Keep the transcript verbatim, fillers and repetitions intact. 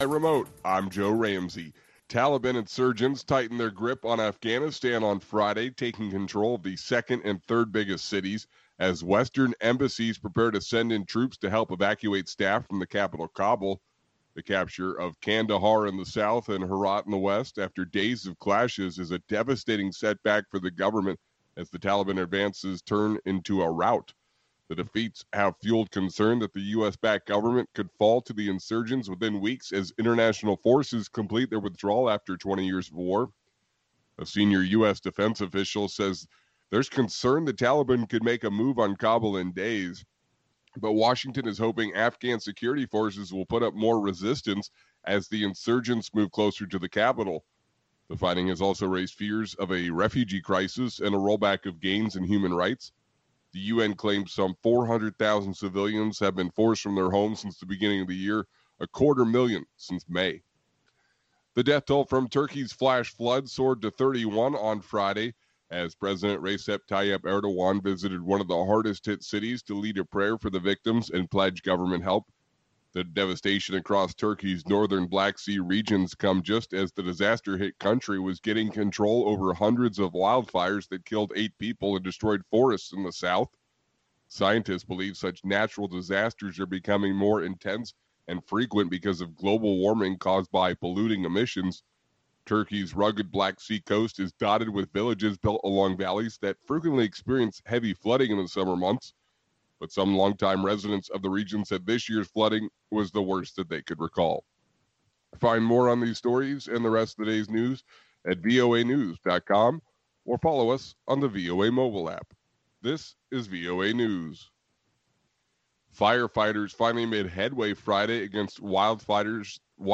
Remote, I'm Joe Ramsey. Taliban insurgents tightened their grip on Afghanistan on Friday, taking control of the second and third biggest cities as Western embassies prepare to send in troops to help evacuate staff from the capital, Kabul. The capture of Kandahar in the south and Herat in the west after days of clashes is a devastating setback for the government as the Taliban advances turn into a rout. The defeats have fueled concern that the U S-backed government could fall to the insurgents within weeks as international forces complete their withdrawal after twenty years of war. A senior U S defense official says there's concern the Taliban could make a move on Kabul in days, but Washington is hoping Afghan security forces will put up more resistance as the insurgents move closer to the capital. The fighting has also raised fears of a refugee crisis and a rollback of gains in human rights. The U N claims some four hundred thousand civilians have been forced from their homes since the beginning of the year, a quarter million since May. The death toll from Turkey's flash flood soared to thirty-one on Friday as President Recep Tayyip Erdogan visited one of the hardest-hit cities to lead a prayer for the victims and pledge government help. The devastation across Turkey's northern Black Sea regions come just as the disaster-hit country was getting control over hundreds of wildfires that killed eight people and destroyed forests in the south. Scientists believe such natural disasters are becoming more intense and frequent because of global warming caused by polluting emissions. Turkey's rugged Black Sea coast is dotted with villages built along valleys that frequently experience heavy flooding in the summer months. But some longtime residents of the region said this year's flooding was the worst that they could recall. Find more on these stories and the rest of the day's news at V O A news dot com or follow us on the V O A mobile app. This is V O A News. Firefighters finally made headway Friday against wildfires